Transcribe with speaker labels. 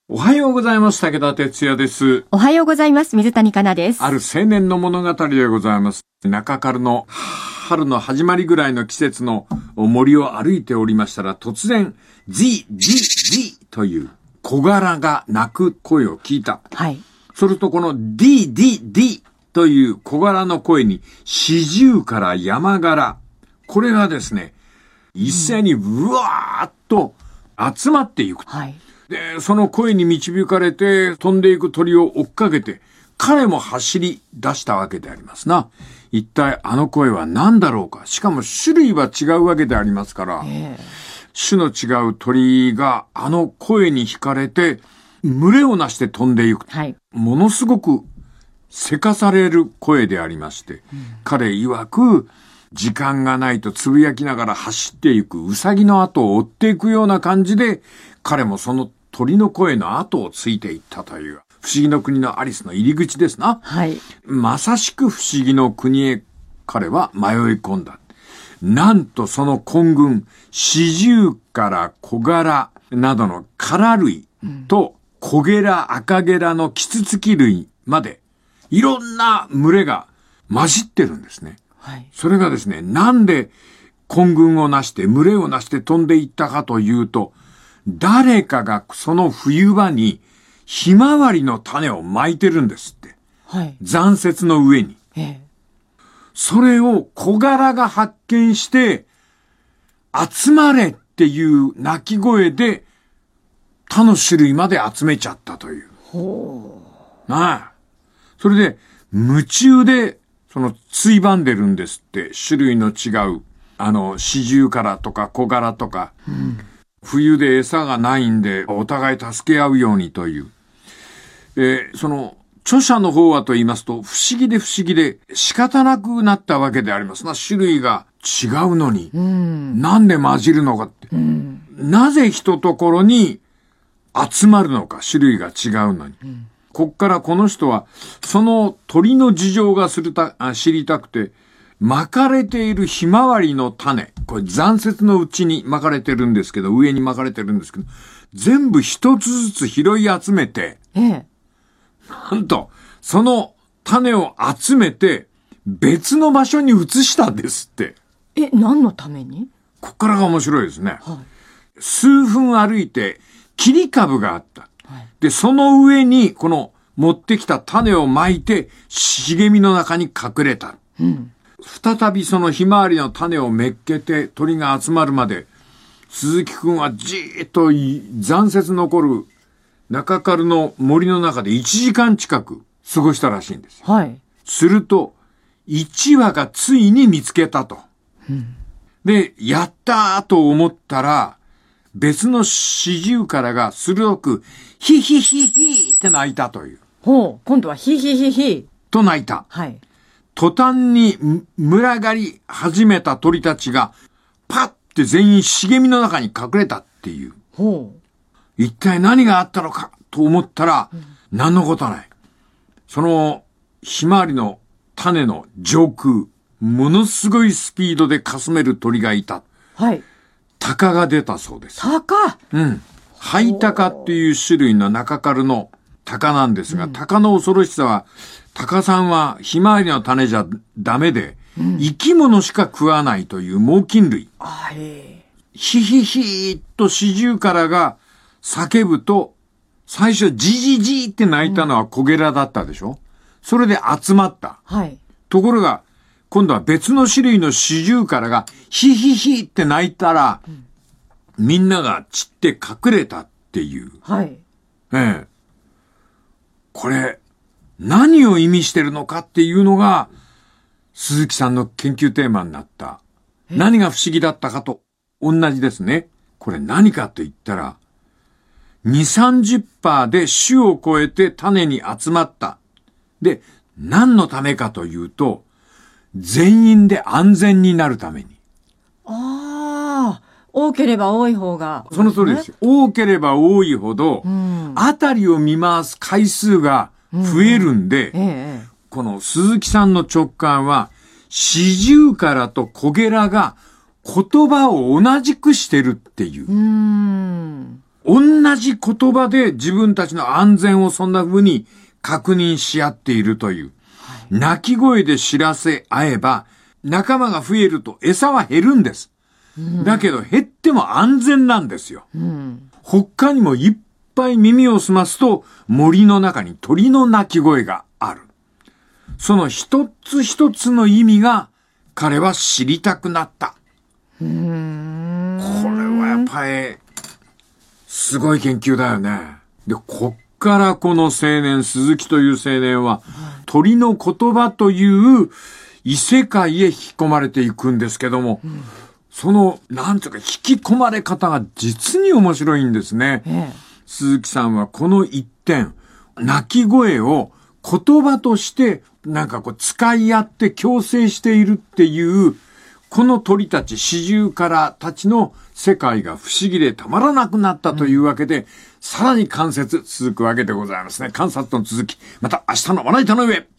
Speaker 1: おはようございます。武田哲也です。
Speaker 2: おはようございます。水谷香奈です。
Speaker 1: ある青年の物語でございます。中軽の春の始まりぐらいの季節の森を歩いておりましたら、突然、ジーという小柄が鳴く声を聞いた。
Speaker 2: はい。
Speaker 1: それとこのディという小柄の声に、四十から山柄。これがですね、一斉にうわーっと集まっていく。
Speaker 2: はい。
Speaker 1: で、その声に導かれて飛んでいく鳥を追っかけて、彼も走り出したわけでありますな。一体あの声は何だろうか。しかも種類は違うわけでありますから、種の違う鳥があの声に惹かれて、群れをなして飛んでいく。
Speaker 2: はい。
Speaker 1: ものすごくせかされる声でありまして、彼曰く、時間がないとつぶやきながら走っていくウサギの後を追っていくような感じで、彼もその鳥の声の後をついていったという、不思議の国のアリスの入り口ですな。
Speaker 2: はい。
Speaker 1: まさしく不思議の国へ彼は迷い込んだ。なんとその混群、シジュウから小柄などの殻類と小ゲラ、赤ゲラのキツツキ類まで、いろんな群れが混じってるんですね。
Speaker 2: はい。
Speaker 1: それがですね、なんで混群をなして、群れをなして飛んでいったかというと、誰かがその冬場にひまわりの種をまいてるんですって。
Speaker 2: はい。
Speaker 1: 残雪の上に。それを小柄が発見して、集まれっていう鳴き声で、他の種類まで集めちゃったという。
Speaker 2: ほ
Speaker 1: う。なあ。それで、夢中で、ついばんでるんですって。種類の違う、シジュウカラとか小柄とか。冬で餌がないんで、お互い助け合うようにという。著者の方はと言いますと、不思議で仕方なくなったわけでありますな。種類が違うのに。なんで混じるのかって。なぜ一ところに集まるのか、種類が違うのに。こっからこの人は、その鳥の事情が知りたくて、巻かれているひまわりの種。これ残雪のうちに巻かれてるんですけど、上に巻かれてるんですけど、全部一つずつ拾い集めて、なんと、その種を集めて、別の場所に移したんですって。
Speaker 2: 何のために？
Speaker 1: こっからが面白いですね。
Speaker 2: はい、
Speaker 1: 数分歩いて、切り株があった。はい、で、その上に、この持ってきた種を巻いて、茂みの中に隠れた。再びそのひまわりの種をめっけて鳥が集まるまで、鈴木くんはじーっと残雪残る中軽の森の中で1時間近く過ごしたらしいんですよ。
Speaker 2: はい。
Speaker 1: すると、1羽がついに見つけたと。で、やったーと思ったら、別のシジュウカラが鋭く、ヒヒヒヒって鳴いたという。
Speaker 2: ほう、今度はヒヒヒヒ。
Speaker 1: と鳴いた。
Speaker 2: はい。
Speaker 1: 途端に群がり始めた鳥たちが、パッて全員茂みの中に隠れたっていう。
Speaker 2: ほう。
Speaker 1: 一体何があったのかと思ったら、何のことはない。そのひまわりの種の上空、ものすごいスピードでかすめる鳥がいた。
Speaker 2: はい。
Speaker 1: 鷹が出たそうです。
Speaker 2: 鷹？
Speaker 1: ハイタカっていう種類の中軽の鷹なんですが、鷹の恐ろしさは、鷹さんはひまわりの種じゃダメで、生き物しか食わないという猛禽類。ヒヒヒーっとシジュウカラが叫ぶと、最初ジジジーって鳴いたのは小ゲラだったでしょ？それで集まった。
Speaker 2: はい。
Speaker 1: ところが、今度は別の種類のシジュウカラがヒヒヒって鳴いたら、みんなが散って隠れたっていう。
Speaker 2: はい。
Speaker 1: これ、何を意味してるのかっていうのが、鈴木さんの研究テーマになった。何が不思議だったかと同じですね。これ何かと言ったら、2、30% で種を超えて種に集まった。で、何のためかというと、全員で安全になるために。
Speaker 2: 多ければ多い方が。
Speaker 1: その通りですよ。多ければ多いほど、あたりを見回す回数が増えるんで、この鈴木さんの直感は、シジュウカラとコゲラが言葉を同じくしてるっていう。 同じ言葉で自分たちの安全をそんな風に確認し合っているという。鳴き声で知らせ合えば、仲間が増えると餌は減るんです。だけど減っても安全なんですよ。他にもいっぱい耳を澄ますと森の中に鳥の鳴き声がある。その一つ一つの意味が彼は知りたくなった。これはやっぱりすごい研究だよね。で、こっからこの青年、鈴木という青年は鳥の言葉という異世界へ引き込まれていくんですけども、その、なんていうか、引き込まれ方が実に面白いんですね。鈴木さんはこの一点、鳴き声を言葉として、なんかこう、使い合って共生しているっていう、この鳥たち、シジュウカラたちの世界が不思議でたまらなくなったというわけで、さらに観察続くわけでございますね。観察の続き、また明日のまな板の上。